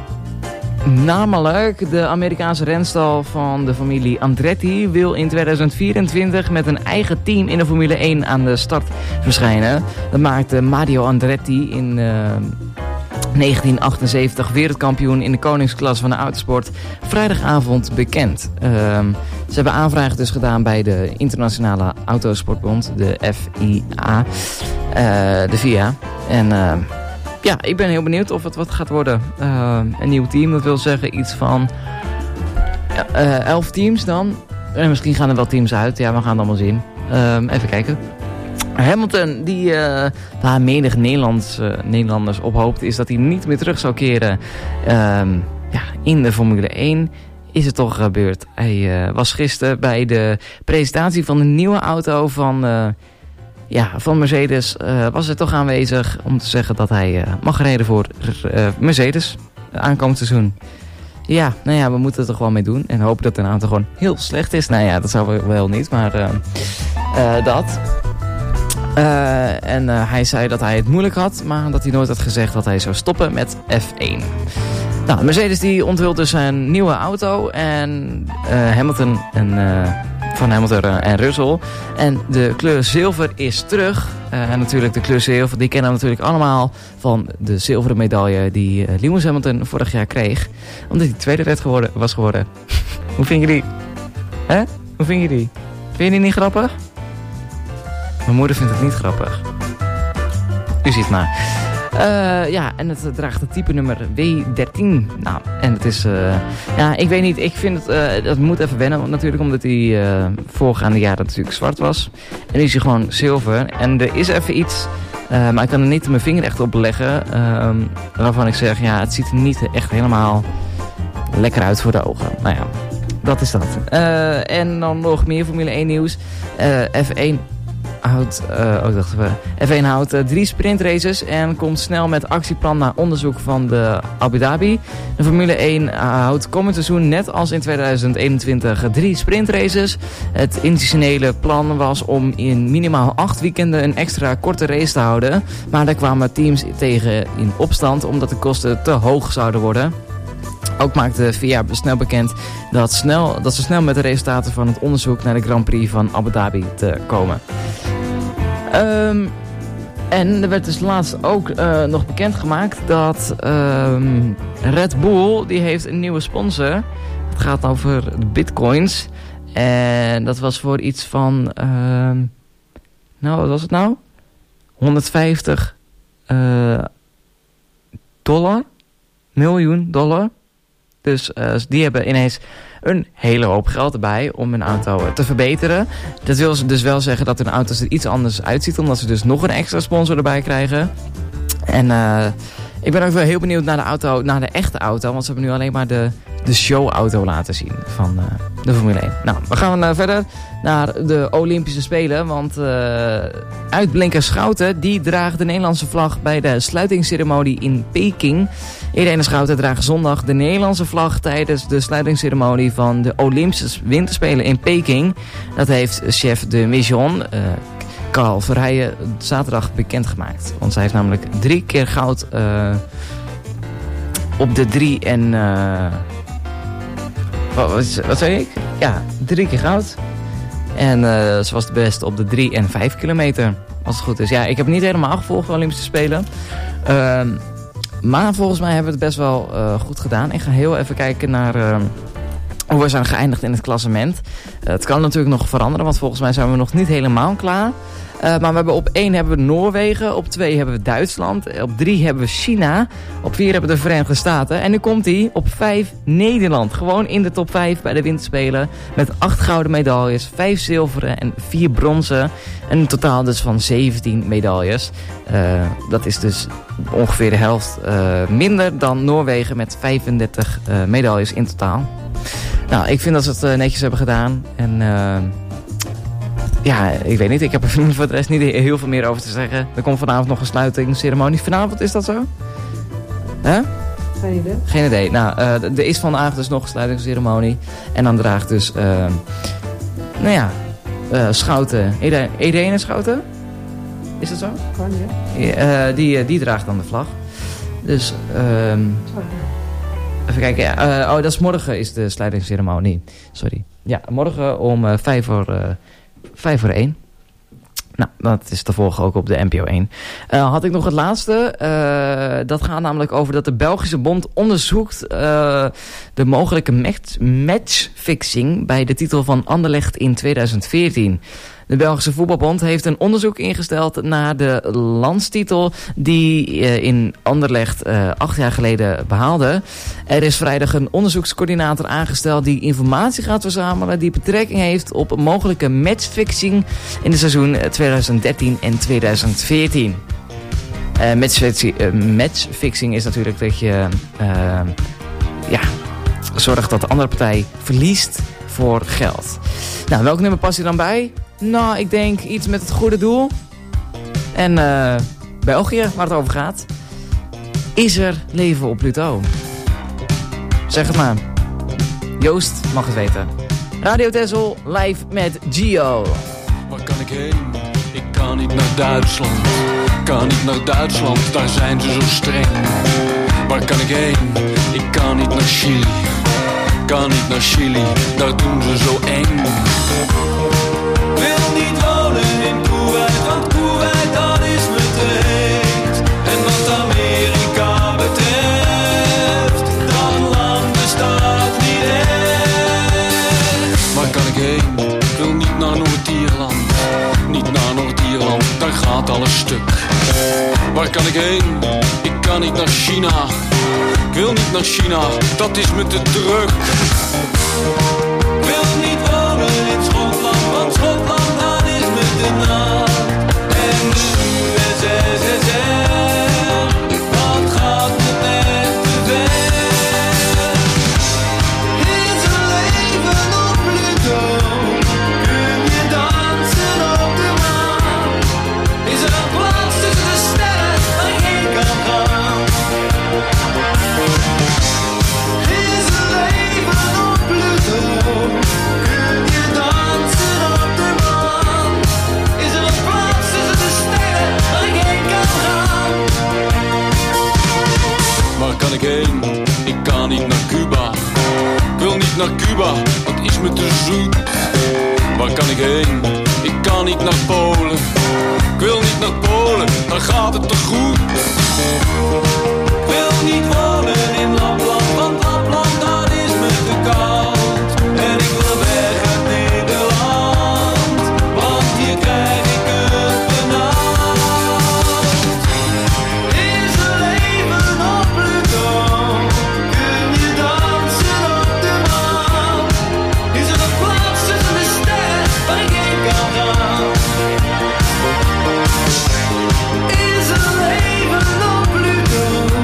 namelijk de Amerikaanse renstal van de familie Andretti wil in tweeduizend vierentwintig met een eigen team in de Formule één aan de start verschijnen. Dat maakte Mario Andretti in uh, negentien achtenzeventig wereldkampioen in de koningsklasse van de autosport vrijdagavond bekend. Uh, ze hebben aanvragen dus gedaan bij de Internationale Autosportbond, de F I A, uh, de V I A. En... Uh, Ja, ik ben heel benieuwd of het wat gaat worden. Uh, een nieuw team, dat wil zeggen iets van uh, elf teams dan. En misschien gaan er wel teams uit, ja, we gaan het allemaal zien. Uh, even kijken. Hamilton, die uh, waar menig Nederlands, uh, Nederlanders op hoopt, is dat hij niet meer terug zou keren uh, ja, in de Formule één. Is het toch gebeurd. Hij uh, was gisteren bij de presentatie van de nieuwe auto van... Uh, Ja, van Mercedes uh, was er toch aanwezig om te zeggen dat hij uh, mag rijden voor uh, Mercedes uh, aankomend seizoen. Ja, nou ja, we moeten er toch wel mee doen en hopen dat de auto gewoon heel slecht is. Nou ja, dat zou wel niet, maar uh, uh, dat. Uh, en uh, hij zei dat hij het moeilijk had, maar dat hij nooit had gezegd dat hij zou stoppen met F één. Nou, Mercedes die onthult dus een nieuwe auto en uh, Hamilton en... Uh, van Hamilton en Russell. En de kleur zilver is terug. Uh, en natuurlijk de kleur zilver, die kennen we natuurlijk allemaal van de zilveren medaille die uh, Lewis Hamilton vorig jaar kreeg. Omdat hij tweede werd geworden, was geworden. Hoe vind je die? Hè? Hoe vind je die? Vind je die niet grappig? Mijn moeder vindt het niet grappig. U ziet maar. Uh, ja, en het draagt het type nummer W dertien. Nou, en het is... Uh, ja, ik weet niet. Ik vind het... Uh, dat moet even wennen. Natuurlijk omdat hij uh, voorgaande jaren natuurlijk zwart was. En nu is hij gewoon zilver. En er is even iets... Uh, maar ik kan er niet mijn vinger echt op leggen. Uh, waarvan ik zeg... Ja, het ziet er niet echt helemaal lekker uit voor de ogen. Nou ja, dat is dat. Uh, en dan nog meer Formule één nieuws. Uh, F één... Houdt, uh, oh, dacht even. F één houdt uh, drie sprintraces en komt snel met actieplan naar onderzoek van de Abu Dhabi. De Formule één uh, houdt komend seizoen net als in tweeduizend eenentwintig drie sprintraces. Het intentionele plan was om in minimaal acht weekenden een extra korte race te houden. Maar daar kwamen teams tegen in opstand omdat de kosten te hoog zouden worden. Ook maakte V I A snel bekend dat, snel, dat ze snel met de resultaten van het onderzoek naar de Grand Prix van Abu Dhabi te komen. Um, en er werd dus laatst ook uh, nog bekendgemaakt dat um, Red Bull, die heeft een nieuwe sponsor. Het gaat over de bitcoins. En dat was voor iets van, uh, nou wat was het nou? honderdvijftig uh, dollar? Miljoen dollar. Dus uh, die hebben ineens een hele hoop geld erbij om hun auto te verbeteren. Dat wil dus wel zeggen dat hun auto's er iets anders uitziet, omdat ze dus nog een extra sponsor erbij krijgen. En uh, ik ben ook wel heel benieuwd naar de auto, naar de echte auto, want ze hebben nu alleen maar de de showauto laten zien van uh, de Formule één. Nou, we gaan uh, verder naar de Olympische Spelen. Want uh, Uitblinker Schouten die draagt de Nederlandse vlag bij de sluitingsceremonie in Peking. Irene Schouten draagt zondag de Nederlandse vlag tijdens de sluitingsceremonie van de Olympische Winterspelen in Peking. Dat heeft chef de mission, uh, Carl Verheijen, zaterdag bekendgemaakt. Want zij heeft namelijk drie keer goud uh, op de drie en... Uh, wat, wat zei ik? Ja, drie keer goud. En uh, ze was de beste op de drie en vijf kilometer. Als het goed is. Ja, ik heb het niet helemaal gevolgd de Olympische Spelen. Uh, maar volgens mij hebben we het best wel uh, goed gedaan. Ik ga heel even kijken naar... Uh, hoe we zijn geëindigd in het klassement. Uh, het kan natuurlijk nog veranderen, want volgens mij zijn we nog niet helemaal klaar. Uh, maar we hebben op één hebben we Noorwegen, op twee hebben we Duitsland, op drie hebben we China, op vier hebben we de Verenigde Staten. En nu komt hij op vijf Nederland. Gewoon in de top vijf bij de Winterspelen. Met acht gouden medailles, vijf zilveren en vier bronzen. En een totaal dus van zeventien medailles. Uh, dat is dus ongeveer de helft uh, minder dan Noorwegen met vijfendertig uh, medailles in totaal. Nou, ik vind dat ze het uh, netjes hebben gedaan. En uh, ja, ik weet niet. Ik heb er voor de rest niet heel veel meer over te zeggen. Er komt vanavond nog een sluitingsceremonie. Vanavond is dat zo? Huh?
Geen idee.
Geen idee. Nou, uh, er is vanavond dus nog een sluitingsceremonie. En dan draagt dus, uh, nou ja, uh, Schouten. Irene Schouten? Is dat zo?
Kan, ja.
Uh, die, uh, die draagt dan de vlag. Dus, uh, even kijken. Ja. Uh, oh, dat is morgen is de sluitingsceremonie. Sorry. Ja, morgen om uh, vijf voor, uh, vijf voor één. Nou, dat is te volgen ook op de N P O één. Uh, had ik nog het laatste. Uh, dat gaat namelijk over dat de Belgische Bond onderzoekt uh, de mogelijke match matchfixing bij de titel van Anderlecht in tweeduizend veertien. De Belgische Voetbalbond heeft een onderzoek ingesteld naar de landstitel die uh, in Anderlecht uh, acht jaar geleden behaalde. Er is vrijdag een onderzoekscoördinator aangesteld die informatie gaat verzamelen die betrekking heeft op een mogelijke matchfixing in de seizoen tweeduizend dertien en tweeduizend veertien. Uh, matchfixing, uh, matchfixing is natuurlijk dat je uh, ja, zorgt dat de andere partij verliest voor geld. Nou, welk nummer past je dan bij? Nou, ik denk iets met het goede doel. En uh, België, waar het over gaat. Is er leven op Pluto? Zeg het maar. Joost mag het weten. Radio Texel, live met Gio.
Waar kan ik heen? Ik kan niet naar Duitsland. Kan niet naar Duitsland, daar zijn ze zo streng. Waar kan ik heen? Ik kan niet naar Chili. Kan niet naar Chili, daar doen ze zo eng.
Wil niet wonen in Kuwait, want Kuwait dat is me te heet. En wat Amerika betreft, dat land bestaat niet echt.
Waar kan ik heen? Ik wil niet naar Noord-Ierland. Niet naar Noord-Ierland, daar gaat alles stuk. Waar kan ik heen? Ik kan niet naar China. Ik wil niet naar China, dat is me te druk.
Ik wil niet wonen in Schotland, want Schotland dat is me te nat. En de U S S R, dat gaat me net te ver. Is er leven op Pluto? Kun je dansen op de maan? Is er een plaats tussen de sterren waar ik heen kan gaan? Is er leven op Pluto? Kun je dansen op de maan? Is er een plaats tussen de sterren waar ik heen kan gaan?
Waar kan ik heen? Ik kan niet naar Cuba. Ik wil niet naar Cuba, dat is me te zoet. Waar kan ik heen? Ik kan niet naar Polen. Ik wil niet naar Polen, daar gaat het te goed.
Ik wil niet wonen in Lapland, want Lapland dat is me te koud. En ik wil weg uit Nederland, want hier krijg ik het benauwd. Is er leven op Pluto? Kun je dansen op de maan? Is er een plaats tussen de sterren waar ik heen kan gaan? Is er leven op Pluto?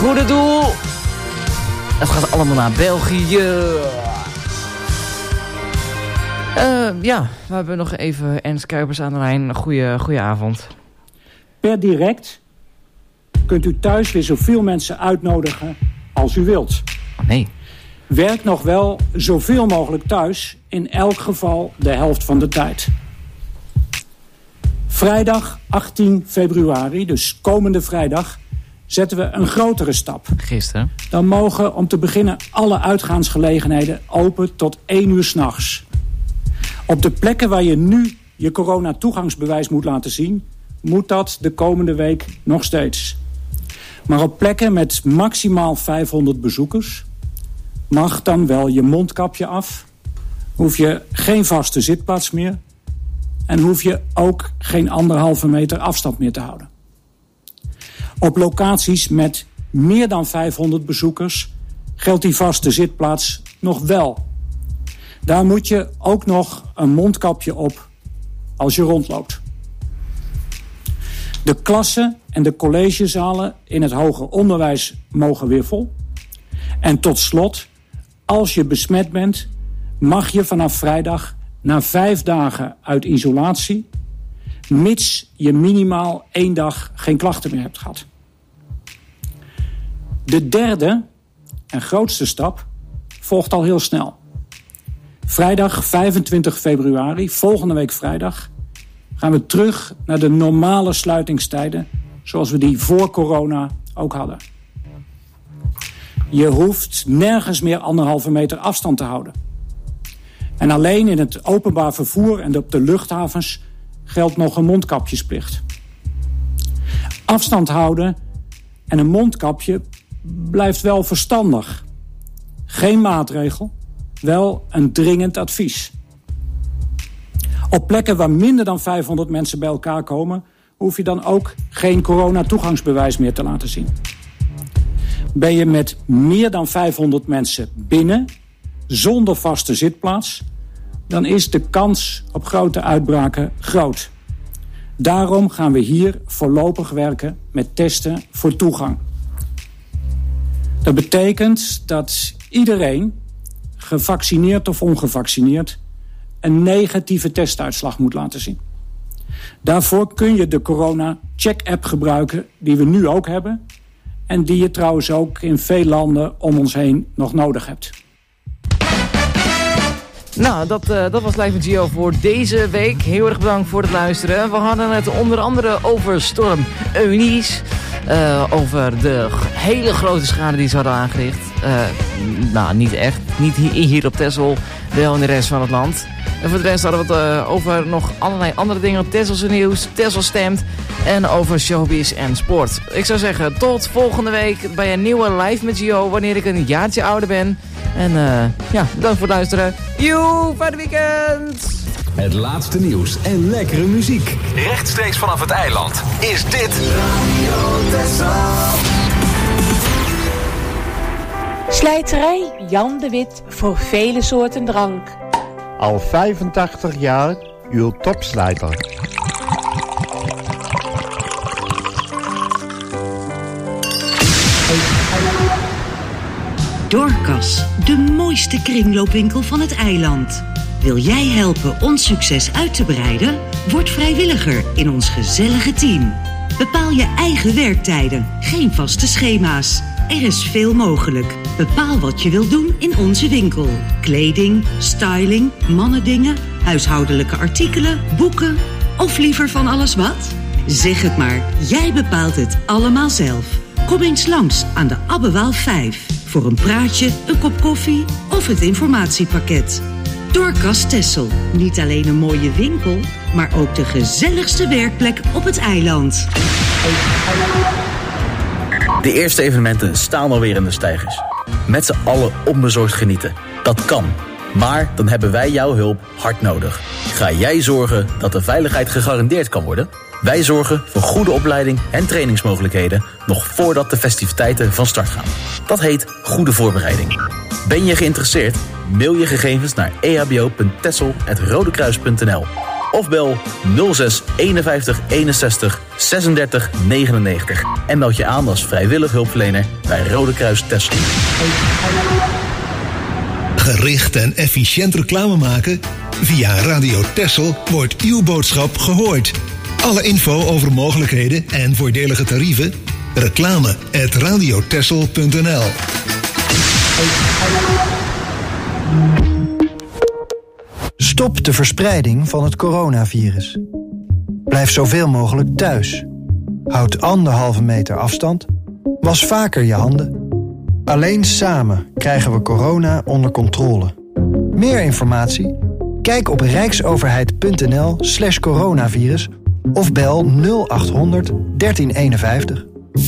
goede doel. Het gaat allemaal naar België. Uh, ja, we hebben nog even Ernst Kuipers aan de lijn. Goeie, goeie avond.
Per direct kunt u thuis weer zoveel mensen uitnodigen als u wilt.
Oh, nee.
Werk nog wel zoveel mogelijk thuis, in elk geval de helft van de tijd. Vrijdag achttien februari, dus komende vrijdag, zetten we een grotere stap.
Gisteren.
Dan mogen om te beginnen alle uitgaansgelegenheden open tot één uur 's nachts. Op de plekken waar je nu je corona-toegangsbewijs moet laten zien, moet dat de komende week nog steeds. Maar op plekken met maximaal vijfhonderd bezoekers mag dan wel je mondkapje af, hoef je geen vaste zitplaats meer en hoef je ook geen anderhalve meter afstand meer te houden. Op locaties met meer dan vijfhonderd bezoekers geldt die vaste zitplaats nog wel. Daar moet je ook nog een mondkapje op als je rondloopt. De klassen en de collegezalen in het hoger onderwijs mogen weer vol. En tot slot, als je besmet bent, mag je vanaf vrijdag na vijf dagen uit isolatie, mits je minimaal één dag geen klachten meer hebt gehad. De derde en grootste stap volgt al heel snel. Vrijdag vijfentwintig februari, volgende week vrijdag, gaan we terug naar de normale sluitingstijden zoals we die voor corona ook hadden. Je hoeft nergens meer anderhalve meter afstand te houden. En alleen in het openbaar vervoer en op de luchthavens geldt nog een mondkapjesplicht. Afstand houden en een mondkapje blijft wel verstandig. Geen maatregel, wel een dringend advies. Op plekken waar minder dan vijfhonderd mensen bij elkaar komen, hoef je dan ook geen corona-toegangsbewijs meer te laten zien. Ben je met meer dan vijfhonderd mensen binnen, zonder vaste zitplaats, dan is de kans op grote uitbraken groot. Daarom gaan we hier voorlopig werken met testen voor toegang. Dat betekent dat iedereen, gevaccineerd of ongevaccineerd, een negatieve testuitslag moet laten zien. Daarvoor kun je de corona-check-app gebruiken die we nu ook hebben en die je trouwens ook in veel landen om ons heen nog nodig hebt.
Nou, dat, uh, dat was Live met Gio voor deze week. Heel erg bedankt voor het luisteren. We hadden het onder andere over storm Eunice. Uh, over de hele grote schade die ze hadden aangericht. Uh, nou, niet echt. Niet hier, hier op Texel, wel in de rest van het land. En voor de rest hadden we het uh, over nog allerlei andere dingen. Texelse nieuws, Texel stemt en over showbiz en sport. Ik zou zeggen, tot volgende week bij een nieuwe Live met Gio, wanneer ik een jaartje ouder ben. En uh, ja, bedankt voor het luisteren. Joe, fijne weekend!
Het laatste nieuws en lekkere muziek. Rechtstreeks vanaf het eiland is dit Radio Texel.
Slijterij Jan de Wit voor vele soorten drank.
Al vijfentachtig jaar uw topslijter.
Dorcas, de mooiste kringloopwinkel van het eiland. Wil jij helpen ons succes uit te breiden? Word vrijwilliger in ons gezellige team. Bepaal je eigen werktijden, geen vaste schema's. Er is veel mogelijk. Bepaal wat je wilt doen in onze winkel. Kleding, styling, mannendingen, huishoudelijke artikelen, boeken of liever van alles wat? Zeg het maar, jij bepaalt het allemaal zelf. Kom eens langs aan de Abbewaal vijf voor een praatje, een kop koffie of het informatiepakket. Dorcas Texel, niet alleen een mooie winkel, maar ook de gezelligste werkplek op het eiland.
De eerste evenementen staan alweer in de steigers. Met z'n allen onbezorgd genieten. Dat kan. Maar dan hebben wij jouw hulp hard nodig. Ga jij zorgen dat de veiligheid gegarandeerd kan worden? Wij zorgen voor goede opleiding en trainingsmogelijkheden nog voordat de festiviteiten van start gaan. Dat heet goede voorbereiding. Ben je geïnteresseerd? Mail je gegevens naar e h b o punt texel apenstaartje rodekruis punt n l. Of bel nul zes eenenvijftig eenenzestig zesendertig negenennegentig en meld je aan als vrijwillig hulpverlener bij Rode Kruis Texel.
Gericht en efficiënt reclame maken? Via Radio Texel wordt uw boodschap gehoord. Alle info over mogelijkheden en voordelige tarieven? Reclame at radiotexel punt n l.
Stop de verspreiding van het coronavirus. Blijf zoveel mogelijk thuis. Houd anderhalve meter afstand. Was vaker je handen. Alleen samen krijgen we corona onder controle. Meer informatie? Kijk op rijksoverheid punt n l slash coronavirus of bel nul achthonderd dertien eenenvijftig.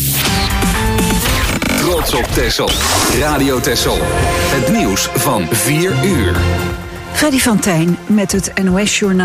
Trots op Texel. Radio Texel. Het nieuws van vier uur.
Freddy van Tijn met het N O S Journaal.